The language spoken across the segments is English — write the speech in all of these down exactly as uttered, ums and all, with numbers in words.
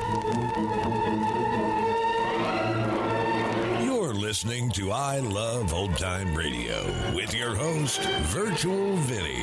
You're listening to I Love Old Time Radio with your host, Virtual Vinny.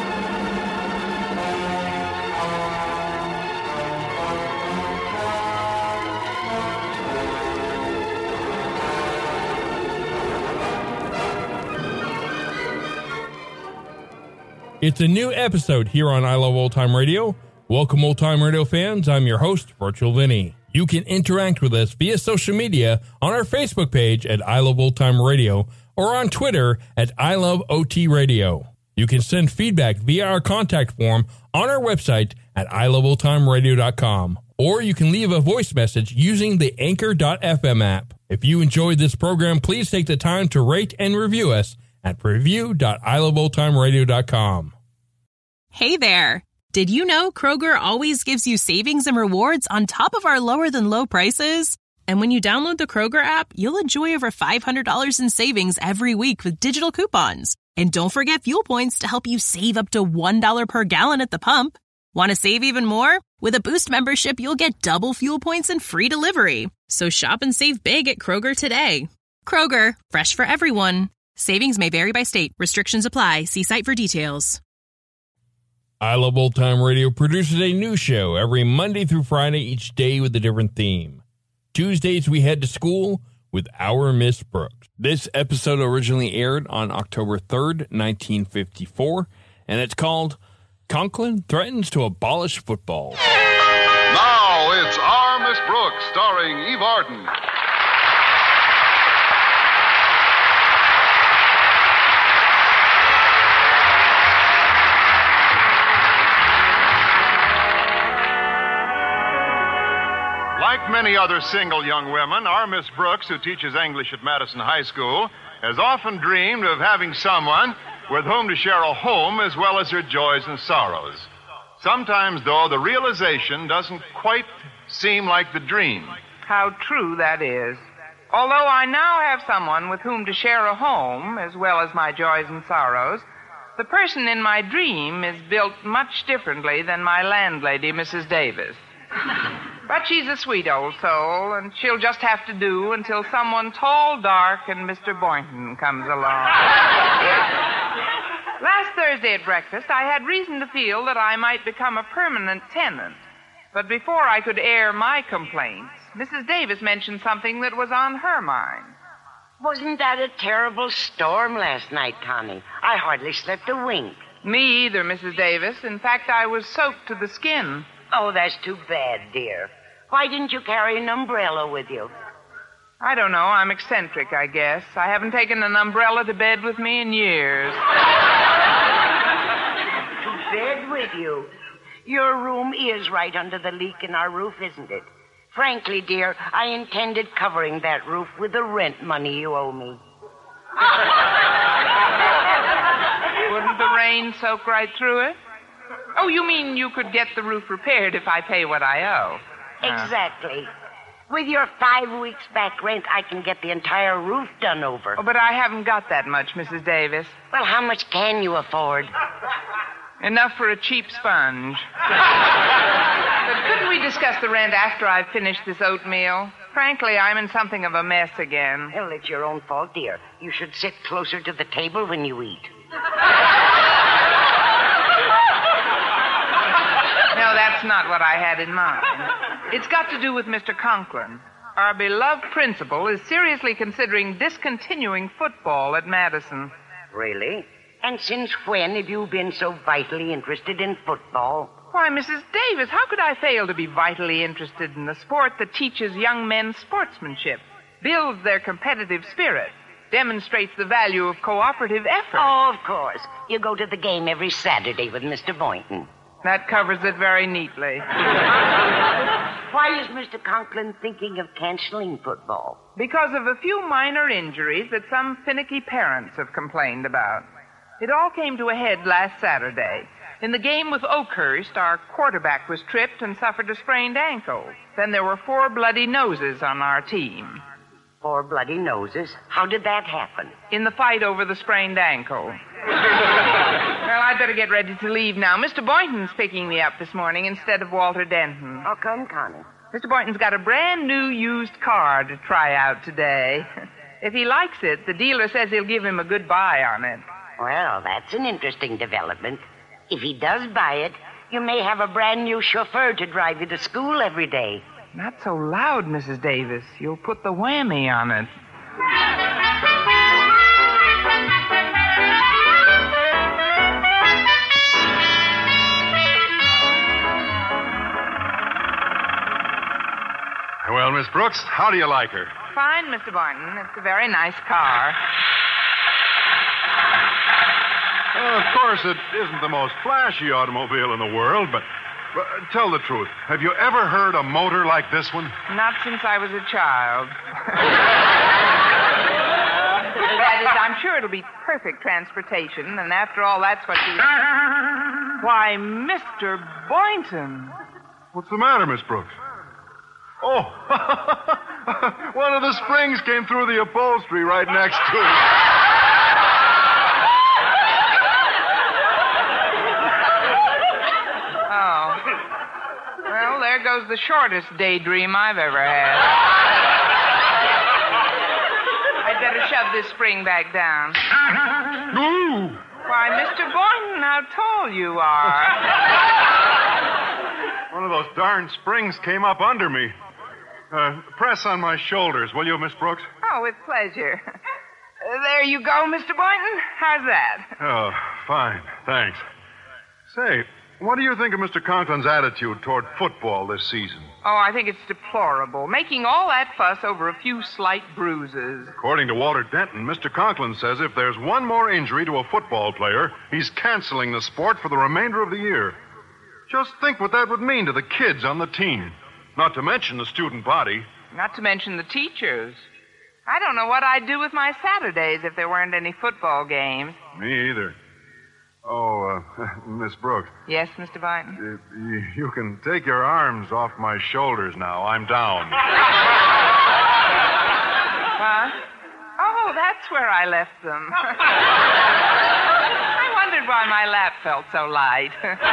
It's a new episode here on I Love Old Time Radio. Welcome, Old Time Radio fans. I'm your host, Virtual Vinny. You can interact with us via social media on our Facebook page at I Love Old Time Radio or on Twitter at I Love O T Radio. You can send feedback via our contact form on our website at I Love Old Time Radio dot com, or you can leave a voice message using the Anchor dot f m app. If you enjoyed this program, please take the time to rate and review us at review dot I Love Old Time Radio dot com. Hey there! Did you know Kroger always gives you savings and rewards on top of our lower-than-low prices? And when you download the Kroger app, you'll enjoy over five hundred dollars in savings every week with digital coupons. And don't forget fuel points to help you save up to one dollar per gallon at the pump. Want to save even more? With a Boost membership, you'll get double fuel points and free delivery. So shop and save big at Kroger today. Kroger, fresh for everyone. Savings may vary by state. Restrictions apply. See site for details. I Love Old Time Radio produces a new show every Monday through Friday, each day with a different theme. Tuesdays, we head to school with Our Miss Brooks. This episode originally aired on October third, nineteen fifty-four, and it's called Conklin Threatens to Abolish Football. Now it's Our Miss Brooks, starring Eve Arden. Like many other single young women, our Miss Brooks, who teaches English at Madison High School, has often dreamed of having someone with whom to share a home as well as her joys and sorrows. Sometimes, though, the realization doesn't quite seem like the dream. How true that is. Although I now have someone with whom to share a home as well as my joys and sorrows, the person in my dream is built much differently than my landlady, Missus Davis. But she's a sweet old soul, and she'll just have to do until someone tall, dark, and Mister Boynton comes along. Last Thursday at breakfast, I had reason to feel that I might become a permanent tenant. But before I could air my complaints, Missus Davis mentioned something that was on her mind. Wasn't that a terrible storm last night, Connie? I hardly slept a wink. Me either, Missus Davis. In fact, I was soaked to the skin. Oh, that's too bad, dear. Why didn't you carry an umbrella with you? I don't know. I'm eccentric, I guess. I haven't taken an umbrella to bed with me in years. To bed with you? Your room is right under the leak in our roof, isn't it? Frankly, dear, I intended covering that roof with the rent money you owe me. Wouldn't the rain soak right through it? Oh, you mean you could get the roof repaired if I pay what I owe? Exactly. Uh. With your five weeks back rent, I can get the entire roof done over. Oh, but I haven't got that much, Missus Davis. Well, how much can you afford? Enough for a cheap sponge. But couldn't we discuss the rent after I've finished this oatmeal? Frankly, I'm in something of a mess again. Well, it's your own fault, dear. You should sit closer to the table when you eat. No, that's not what I had in mind. It's got to do with Mister Conklin. Our beloved principal is seriously considering discontinuing football at Madison. Really? And since when have you been so vitally interested in football? Why, Missus Davis, how could I fail to be vitally interested in a sport that teaches young men sportsmanship, builds their competitive spirit, demonstrates the value of cooperative effort? Oh, of course. You go to the game every Saturday with Mister Boynton. That covers it very neatly. Why is Mister Conklin thinking of canceling football? Because of a few minor injuries that some finicky parents have complained about. It all came to a head last Saturday. In the game with Oakhurst, our quarterback was tripped and suffered a sprained ankle. Then there were four bloody noses on our team. Four bloody noses? How did that happen? In the fight over the sprained ankle. Well, I'd better get ready to leave now. Mister Boynton's picking me up this morning instead of Walter Denton. How come, Connie? Mister Boynton's got a brand new used car to try out today. If he likes it, the dealer says he'll give him a good buy on it. Well, that's an interesting development. If he does buy it, you may have a brand new chauffeur to drive you to school every day. Not so loud, Missus Davis. You'll put the whammy on it. Well, Miss Brooks, how do you like her? Fine, Mister Boynton. It's a very nice car. Well, of course, it isn't the most flashy automobile in the world, but, but tell the truth. Have you ever heard a motor like this one? Not since I was a child. That is, I'm sure it'll be perfect transportation, and after all, that's what you... Why, Mister Boynton. What's the matter, Miss Brooks? Oh, one of the springs came through the upholstery right next to it. Oh. Well, there goes the shortest daydream I've ever had. I'd better shove this spring back down. Ooh. Why, Mister Boynton, how tall you are. One of those darn springs came up under me. Uh, press on my shoulders, will you, Miss Brooks? Oh, with pleasure. Uh, there you go, Mister Boynton. How's that? Oh, fine. Thanks. Say, what do you think of Mister Conklin's attitude toward football this season? Oh, I think it's deplorable. Making all that fuss over a few slight bruises. According to Walter Denton, Mister Conklin says if there's one more injury to a football player, he's canceling the sport for the remainder of the year. Just think what that would mean to the kids on the team. Not to mention the student body. Not to mention the teachers. I don't know what I'd do with my Saturdays if there weren't any football games. Me either. Oh, uh, Miss Brooks. Yes, Mister Boynton? Uh, you, you can take your arms off my shoulders now. I'm down. What? Oh, that's where I left them. I wondered why my lap felt so light.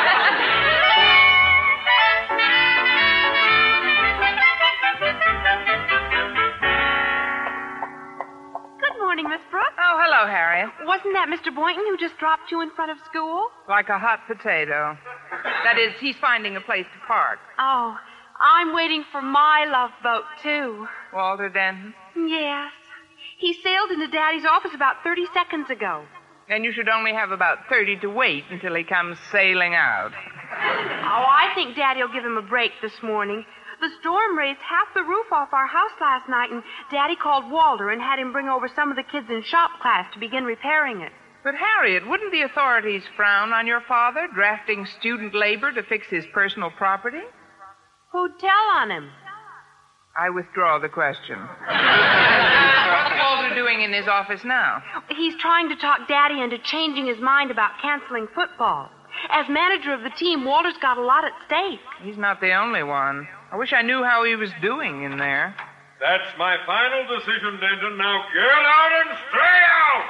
Good morning, Miss Brooks. Oh, hello, Harriet. Wasn't that Mister Boynton who just dropped you in front of school? Like a hot potato. That is, he's finding a place to park. Oh, I'm waiting for my love boat, too. Walter Denton? Yes. He sailed into Daddy's office about thirty seconds ago. And you should only have about thirty to wait until he comes sailing out. Oh, I think Daddy'll give him a break this morning. The storm raised half the roof off our house last night, and Daddy called Walter and had him bring over some of the kids in shop class to begin repairing it. But, Harriet, wouldn't the authorities frown on your father drafting student labor to fix his personal property? Who'd tell on him? I withdraw the question. What's Walter doing in his office now? He's trying to talk Daddy into changing his mind about canceling football. As manager of the team, Walter's got a lot at stake. He's not the only one. I wish I knew how he was doing in there. That's my final decision, Denton. Now get out and stay out!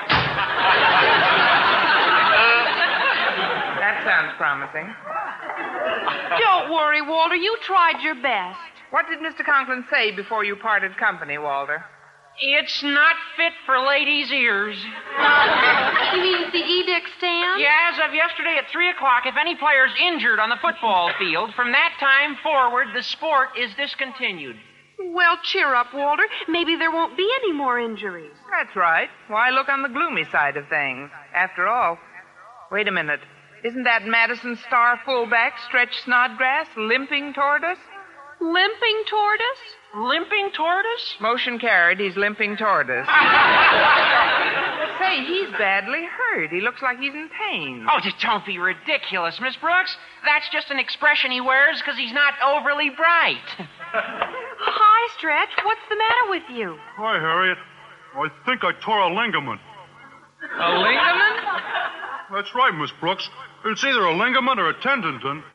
That sounds promising. Don't worry, Walter. You tried your best. What did Mister Conklin say before you parted company, Walter? It's not fit for ladies' ears. You mean the edict stand? Yeah, as of yesterday at three o'clock, if any player's injured on the football field, from that time forward, the sport is discontinued. Well, cheer up, Walter. Maybe there won't be any more injuries. That's right. Why look on the gloomy side of things? After all, wait a minute. Isn't that Madison Star fullback, Stretch Snodgrass, limping toward us? Limping toward us? Limping toward us? Motion carried. He's limping toward us. Say, he's badly hurt. He looks like he's in pain. Oh, just don't be ridiculous, Miss Brooks. That's just an expression he wears because he's not overly bright. Hi, Stretch. What's the matter with you? Hi, Harriet. I think I tore a ligament. A ligament? That's right, Miss Brooks. It's either a ligament or a tendon.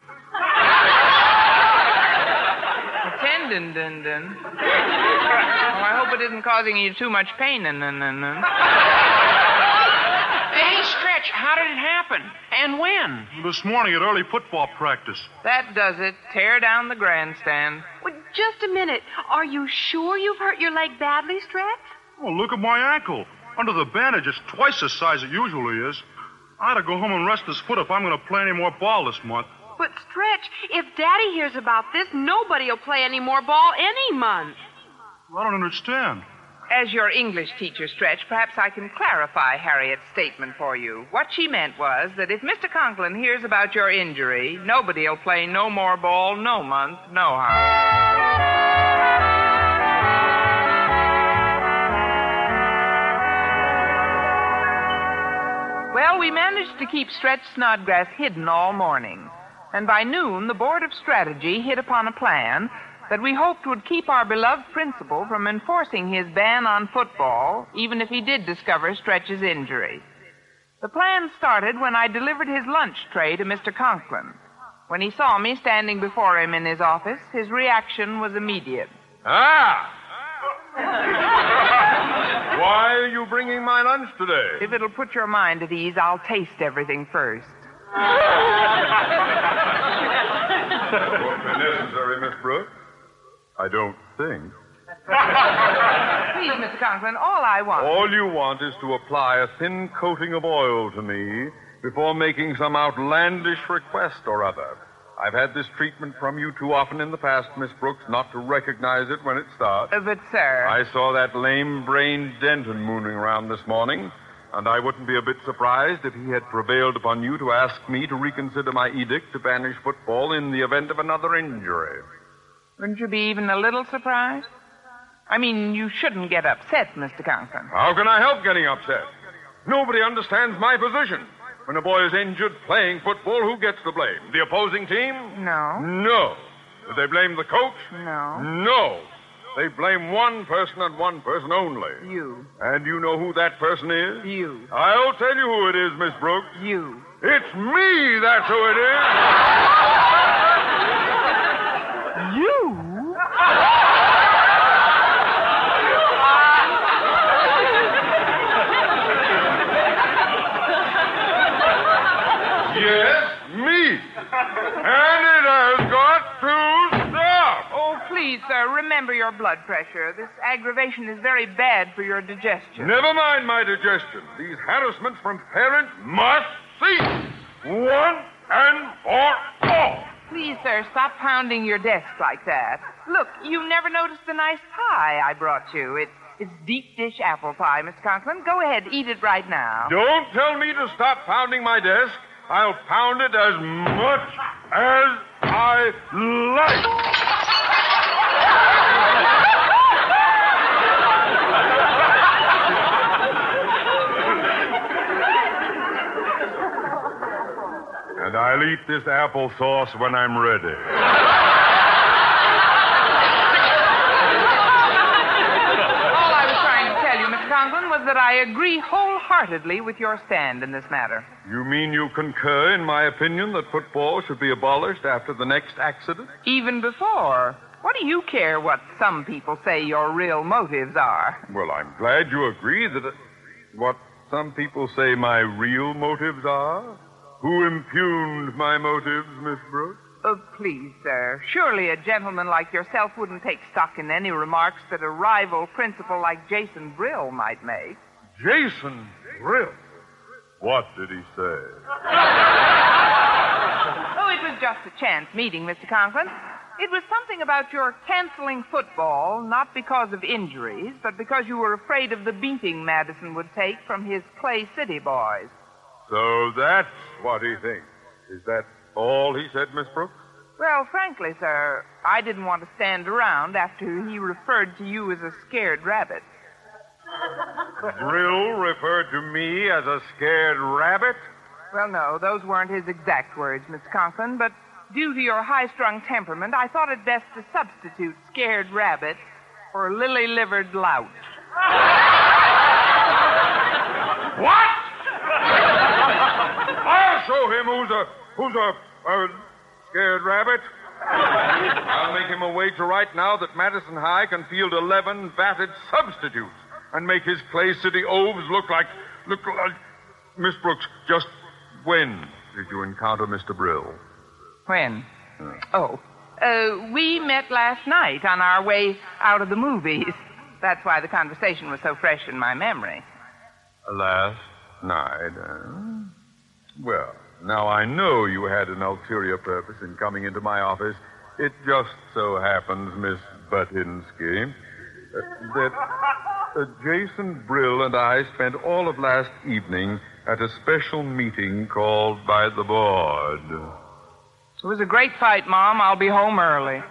Tendon, dun, dun. Oh, I hope it isn't causing you too much pain. Dun, dun, dun, dun. Hey, Stretch, how did it happen? And when? This morning at early football practice. That does it. Tear down the grandstand. Well, just a minute. Are you sure you've hurt your leg badly, Stretch? Oh, look at my ankle. Under the bandage, it's twice the size it usually is. I ought to go home and rest this foot if I'm going to play any more ball this month. But, Stretch, if Daddy hears about this, nobody will play any more ball any month. I don't understand. As your English teacher, Stretch, perhaps I can clarify Harriet's statement for you. What she meant was that if Mister Conklin hears about your injury, nobody will play no more ball no month, nohow. Well, we managed to keep Stretch Snodgrass hidden all morning. And by noon, the Board of Strategy hit upon a plan that we hoped would keep our beloved principal from enforcing his ban on football, even if he did discover Stretch's injury. The plan started when I delivered his lunch tray to Mister Conklin. When he saw me standing before him in his office, his reaction was immediate. Ah! Why are you bringing my lunch today? If it'll put your mind at ease, I'll taste everything first. Won't be necessary, Miss Brooks. I don't think. Please, Mister Conklin, all I want... All you want is to apply a thin coating of oil to me before making some outlandish request or other. I've had this treatment from you too often in the past, Miss Brooks, not to recognize it when it starts. Uh, but, sir... I saw that lame-brained Denton mooning around this morning, and I wouldn't be a bit surprised if he had prevailed upon you to ask me to reconsider my edict to banish football in the event of another injury. Wouldn't you be even a little surprised? I mean, you shouldn't get upset, Mister Conklin. How can I help getting upset? Nobody understands my position. When a boy is injured playing football, who gets the blame? The opposing team? No. No. Do they blame the coach? No. No. They blame one person and one person only. You. And you know who that person is? You. I'll tell you who it is, Miss Brooks. You. It's me, that's who it is. You? Yes, me. And it has got to stop. Oh, please, sir, remember your blood pressure. This aggravation is very bad for your digestion. Never mind my digestion. These harassments from parents must cease. One and for all. Please, sir, stop pounding your desk like that. Look, you never noticed the nice pie I brought you. It, it's deep dish apple pie, Mister Conklin. Go ahead, eat it right now. Don't tell me to stop pounding my desk. I'll pound it as much as I like. And I'll eat this applesauce when I'm ready. All I was trying to tell you, Mister Conklin, was that I agree wholeheartedly with your stand in this matter. You mean you concur in my opinion that football should be abolished after the next accident? Even before. What do you care what some people say your real motives are? Well, I'm glad you agree that it, what some people say my real motives are. Who impugned my motives, Miss Brooks? Oh, please, sir. Surely a gentleman like yourself wouldn't take stock in any remarks that a rival principal like Jason Brill might make. Jason Brill? What did he say? Oh, it was just a chance meeting, Mister Conklin. It was something about your canceling football, not because of injuries, but because you were afraid of the beating Madison would take from his Clay City boys. So that's what he thinks. Is that all he said, Miss Brooks? Well, frankly, sir, I didn't want to stand around after he referred to you as a scared rabbit. Brill referred to me as a scared rabbit? Well, no, those weren't his exact words, Miss Conklin, but due to your high-strung temperament, I thought it best to substitute scared rabbit for lily-livered lout. What? I'll show him who's a who's a, a scared rabbit. I'll make him a wager right now that Madison High can field eleven batted substitutes and make his Clay City Oves look like look like Miss Brooks. Just when did you encounter Mister Brill? When? Hmm. Oh, uh, we met last night on our way out of the movies. That's why the conversation was so fresh in my memory. Last night, uh, well, now I know you had an ulterior purpose in coming into my office. It just so happens, Miss Butinsky, uh, that uh, Jason Brill and I spent all of last evening at a special meeting called by the board. It was a great fight, Mom. I'll be home early.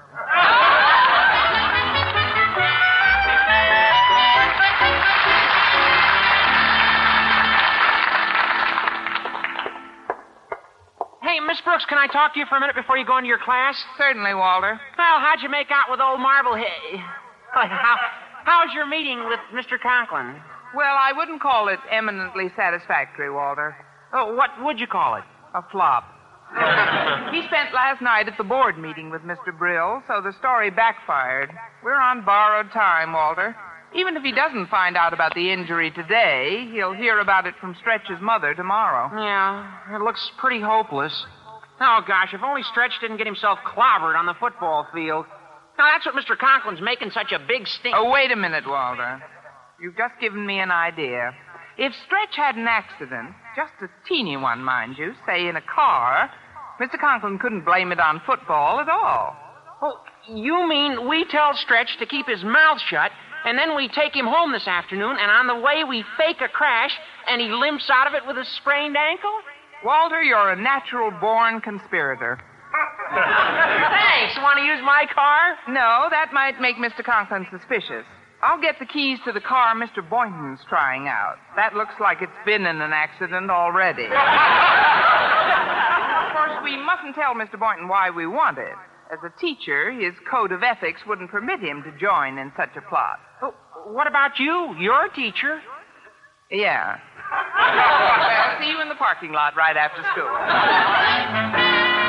Hey, Miss Brooks, can I talk to you for a minute before you go into your class? Certainly, Walter. Well, how'd you make out with old Marblehead? How, how's your meeting with Mister Conklin? Well, I wouldn't call it eminently satisfactory, Walter. Oh, what would you call it? A flop. He spent last night at the board meeting with Mister Brill, so the story backfired. We're on borrowed time, Walter. Even if he doesn't find out about the injury today, he'll hear about it from Stretch's mother tomorrow. Yeah, it looks pretty hopeless. Oh, gosh, if only Stretch didn't get himself clobbered on the football field. Now, that's what Mister Conklin's making such a big stink. Oh, wait a minute, Walter. You've just given me an idea. If Stretch had an accident, just a teeny one, mind you, say in a car, Mister Conklin couldn't blame it on football at all. Oh, you mean we tell Stretch to keep his mouth shut, and then we take him home this afternoon, and on the way we fake a crash, and he limps out of it with a sprained ankle? Walter, you're a natural-born conspirator. Thanks. Want to use my car? No, that might make Mister Conklin suspicious. I'll get the keys to the car Mister Boynton's trying out. That looks like it's been in an accident already. Of course, we mustn't tell Mister Boynton why we want it. As a teacher, his code of ethics wouldn't permit him to join in such a plot. Oh, what about you? You're a teacher. Yeah. Well, see you in the parking lot right after school.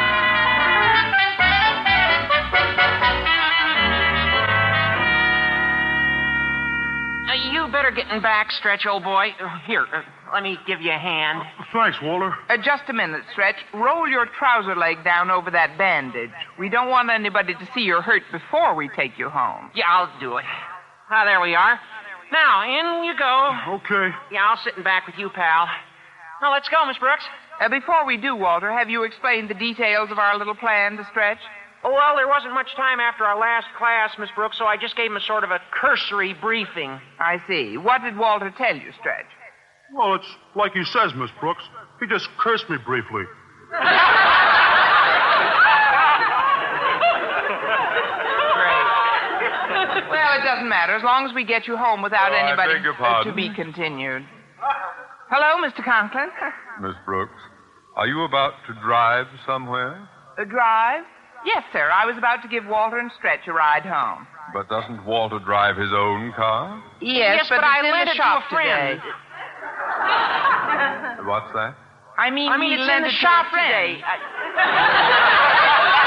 Uh, you better get in back, Stretch, old boy. Uh, here, uh, let me give you a hand. Thanks, Walter. Uh, just a minute, Stretch. Roll your trouser leg down over that bandage. We don't want anybody to see you're hurt before we take you home. Yeah, I'll do it. Ah, there we are. Now, in you go. Okay. Yeah, I'll sit in back with you, pal. Now, let's go, Miss Brooks. Uh, before we do, Walter, have you explained the details of our little plan to Stretch? Oh, well, there wasn't much time after our last class, Miss Brooks, so I just gave him a sort of a cursory briefing. I see. What did Walter tell you, Stretch? Well, it's like he says, Miss Brooks. He just cursed me briefly. Great. Well, it doesn't matter, as long as we get you home without Oh, I anybody beg your uh, pardon? to be continued. Hello, Mister Conklin. Miss Brooks, are you about to drive somewhere? A drive? Yes, sir. I was about to give Walter and Stretch a ride home. But doesn't Walter drive his own car? Yes, Yes, but, but I it's in lent the it to shop a friend. today. What's that? I mean, I mean, he it's lent in the it to shop a friend. today. I...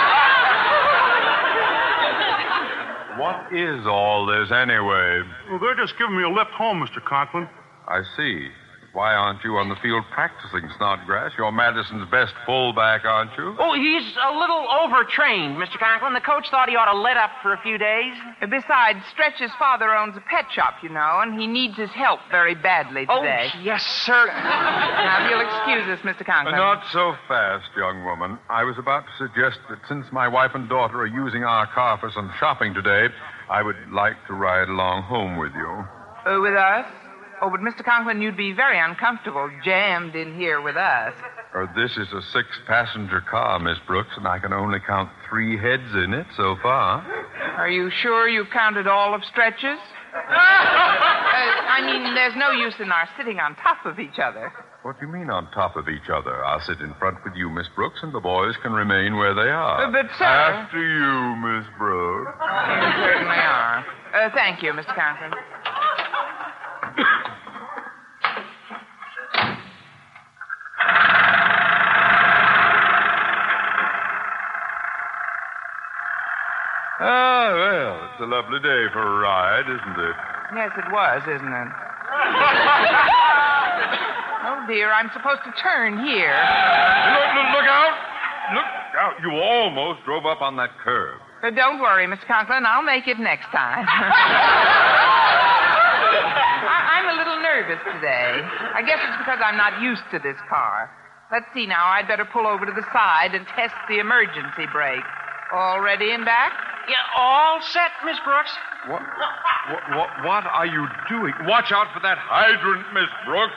What is all this anyway? Well, they're just giving me a lift home, Mister Conklin. I see. Why aren't you on the field practicing, Snodgrass? You're Madison's best fullback, aren't you? Oh, he's a little overtrained, Mister Conklin. The coach thought he ought to let up for a few days. Besides, Stretch's father owns a pet shop, you know, and he needs his help very badly today. Oh, yes, sir. Now, if you'll excuse us, Mister Conklin. Not so fast, young woman. I was about to suggest that since my wife and daughter are using our car for some shopping today, I would like to ride along home with you. Uh, with us? Oh, but Mister Conklin, you'd be very uncomfortable jammed in here with us. Uh, this is a six-passenger car, Miss Brooks, and I can only count three heads in it so far. Are you sure you've counted all of Stretch's? uh, I mean, there's no use in our sitting on top of each other. What do you mean on top of each other? I'll sit in front with you, Miss Brooks, and the boys can remain where they are. Uh, but, sir... After you, Miss Brooks. You certainly are. Uh, thank you, Mister Conklin. Ah, well, it's a lovely day for a ride, isn't it? Yes, it was, isn't it? Oh, Oh, dear, I'm supposed to turn here. Look, look, look out! Look out. You almost drove up on that curb. Uh, don't worry, Mister Conklin. I'll make it next time. I- I'm a little nervous today. I guess it's because I'm not used to this car. Let's see now. I'd better pull over to the side and test the emergency brake. All ready and back? Yeah, all set, Miss Brooks. What, what, what, what are you doing? Watch out for that hydrant, Miss Brooks.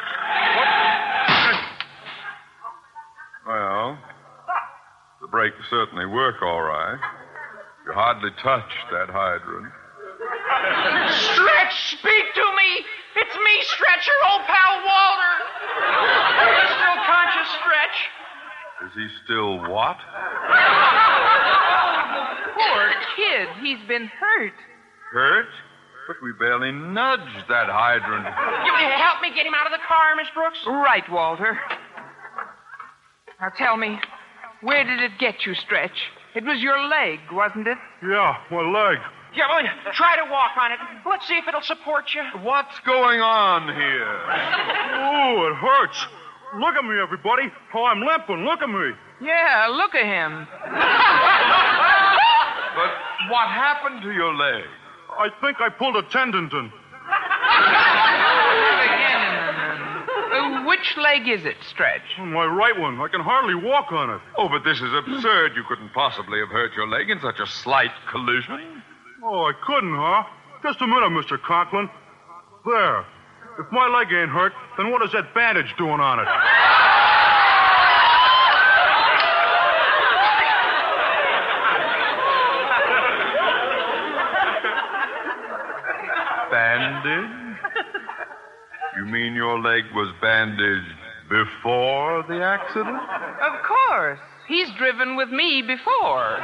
What? Well, the brakes certainly work all right. You hardly touched that hydrant. Stretch, speak to me. It's me, Stretch, your old pal Walter. Are you still conscious, Stretch? Is he still what? Poor kid. He's been hurt. Hurt? But we barely nudged that hydrant. You help me get him out of the car, Miss Brooks? Right, Walter. Now tell me, where did it get you, Stretch? It was your leg, wasn't it? Yeah, my leg. Yeah, well, try to walk on it. Let's see if it'll support you. What's going on here? Oh, it hurts. Look at me, everybody. Oh, I'm limping. Look at me. Yeah, look at him. But what happened to your leg? I think I pulled a tendon. Uh, which leg is it, Stretch? My right one. I can hardly walk on it. Oh, but this is absurd. You couldn't possibly have hurt your leg in such a slight collision. Oh, I couldn't, huh? Just a minute, Mister Conklin. There. If my leg ain't hurt, then what is that bandage doing on it? Bandage? You mean your leg was bandaged before the accident? Of course. He's driven with me before.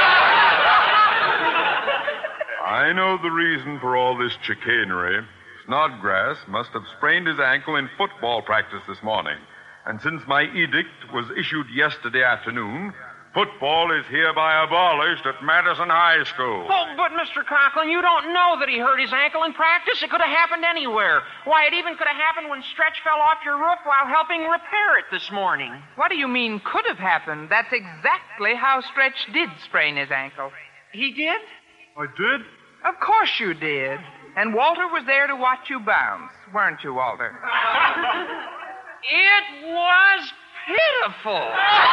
I know the reason for all this chicanery. Snodgrass must have sprained his ankle in football practice this morning. And since my edict was issued yesterday afternoon, football is hereby abolished at Madison High School. Oh, but Mister Conklin, you don't know that he hurt his ankle in practice. It could have happened anywhere. Why, it even could have happened when Stretch fell off your roof while helping repair it this morning. What do you mean could have happened? That's exactly how Stretch did sprain his ankle. He did? I did? Of course you did. And Walter was there to watch you bounce, weren't you, Walter? It was pitiful.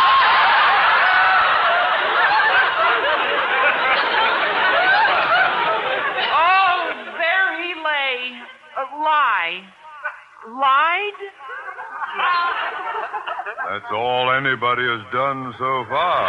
Oh, there he lay. Uh, lie. Lied? That's all anybody has done so far.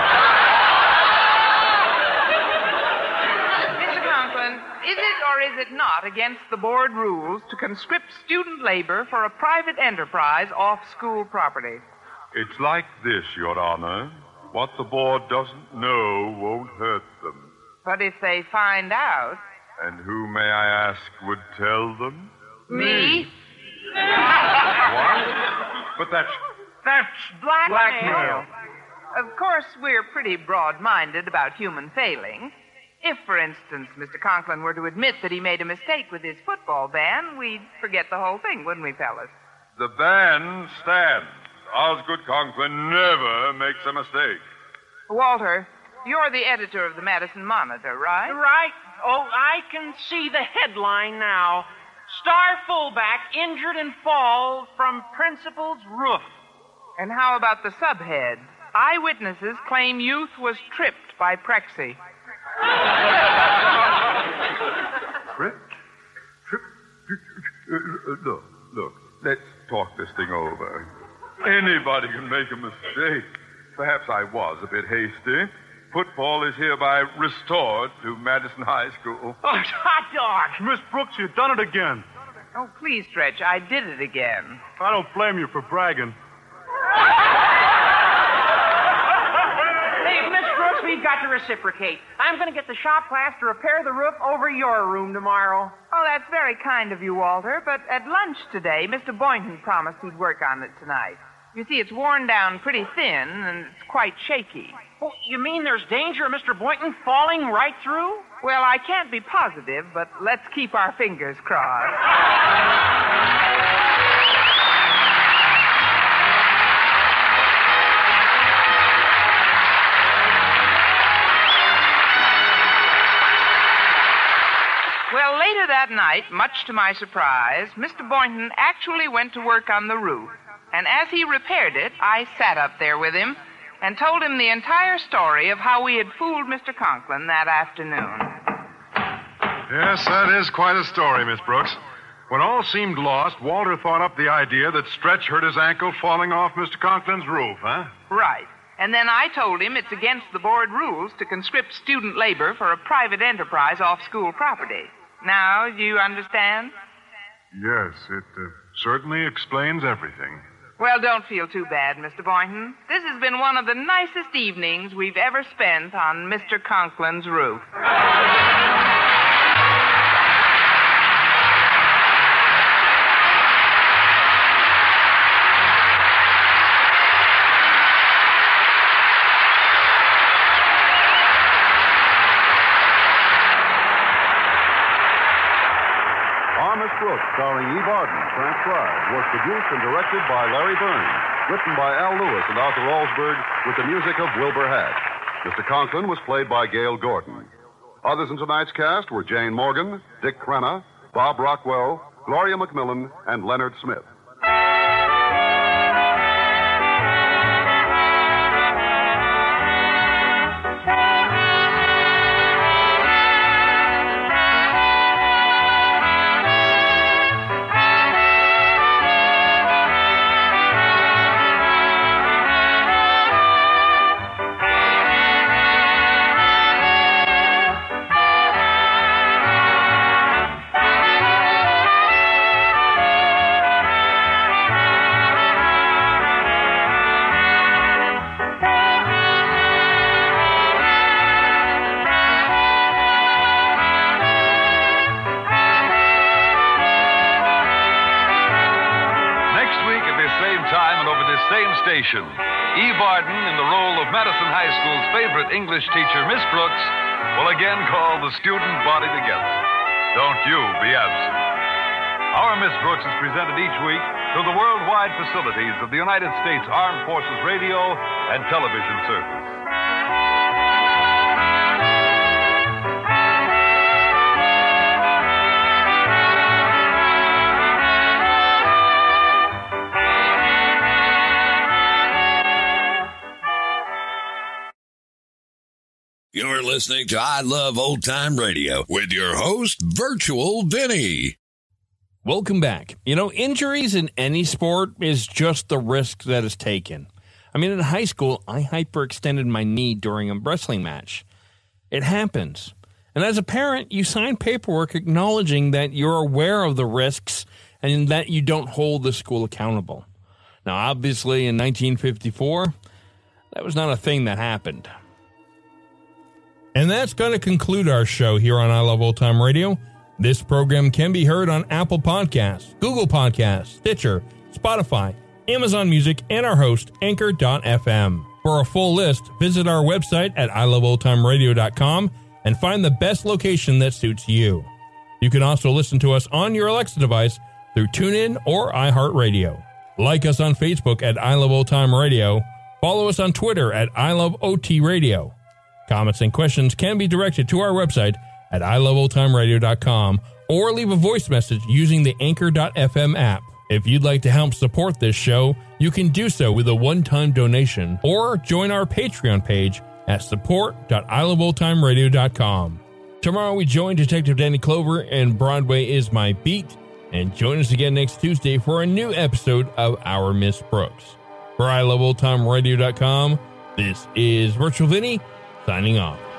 Mister Conklin, is it or is it not against the board rules to conscript student labor for a private enterprise off school property? It's like this, Your Honor. What the board doesn't know won't hurt them. But if they find out... And who, may I ask, would tell them? Me? What? But that's... That's blackmail. Of course, we're pretty broad-minded about human failings. If, for instance, Mister Conklin were to admit that he made a mistake with his football ban, we'd forget the whole thing, wouldn't we, fellas? The ban stands. Osgood Conklin never makes a mistake. Walter, you're the editor of the Madison Monitor, right? Right. Oh, I can see the headline now. Star fullback injured in fall from principal's roof. And how about the subhead? Eyewitnesses claim youth was tripped by Prexy. Tripped? Tripped? Look, look, let's talk this thing over. Anybody can make a mistake. Perhaps I was a bit hasty. Football is hereby restored to Madison High School. Oh, hot dog. Miss Brooks, you've done it again. Oh, please, Stretch, I did it again. I don't blame you for bragging. Hey, Miss Brooks, we've got to reciprocate. I'm going to get the shop class to repair the roof over your room tomorrow. Oh, that's very kind of you, Walter, but at lunch today, Mister Boynton promised he'd work on it tonight. You see, it's worn down pretty thin, and it's quite shaky. Oh, you mean there's danger of Mister Boynton falling right through? Well, I can't be positive, but let's keep our fingers crossed. Well, later that night, much to my surprise, Mister Boynton actually went to work on the roof. And as he repaired it, I sat up there with him and told him the entire story of how we had fooled Mister Conklin that afternoon. Yes, that is quite a story, Miss Brooks. When all seemed lost, Walter thought up the idea that Stretch hurt his ankle falling off Mister Conklin's roof, huh? Right. And then I told him it's against the board rules to conscript student labor for a private enterprise off school property. Now, do you understand? Yes, it uh, certainly explains everything. Well, don't feel too bad, Mister Boynton. This has been one of the nicest evenings we've ever spent on Mister Conklin's roof. Brooks, starring Eve Arden, transcribed, was produced and directed by Larry Burns, written by Al Lewis and Arthur Alsberg, with the music of Wilbur Hatch. Mister Conklin was played by Gail Gordon. Others in tonight's cast were Jane Morgan, Dick Crenna, Bob Rockwell, Gloria McMillan, and Leonard Smith. Station. Eve Arden, in the role of Madison High School's favorite English teacher, Miss Brooks, will again call the student body together. Don't you be absent. Our Miss Brooks is presented each week through the worldwide facilities of the United States Armed Forces Radio and Television Service. You're listening to I Love Old Time Radio with your host, Virtual Vinny. Welcome back. You know, injuries in any sport is just the risk that is taken. I mean, in high school, I hyperextended my knee during a wrestling match. It happens. And as a parent, you sign paperwork acknowledging that you're aware of the risks and that you don't hold the school accountable. Now, obviously, in nineteen fifty-four, that was not a thing that happened. And that's going to conclude our show here on I Love Old Time Radio. This program can be heard on Apple Podcasts, Google Podcasts, Stitcher, Spotify, Amazon Music, and our host, Anchor dot f m. For a full list, visit our website at i love old time radio dot com and find the best location that suits you. You can also listen to us on your Alexa device through TuneIn or iHeartRadio. Like us on Facebook at I Love Old Time Radio. Follow us on Twitter at I Love O T Radio. Comments and questions can be directed to our website at i love old time radio dot com or leave a voice message using the Anchor dot f m app. If you'd like to help support this show, you can do so with a one-time donation or join our Patreon page at support dot i love old time radio dot com. Tomorrow we join Detective Danny Clover and Broadway is My Beat, and join us again next Tuesday for a new episode of Our Miss Brooks. For i love old time radio dot com, this is Virtual Vinny, signing off.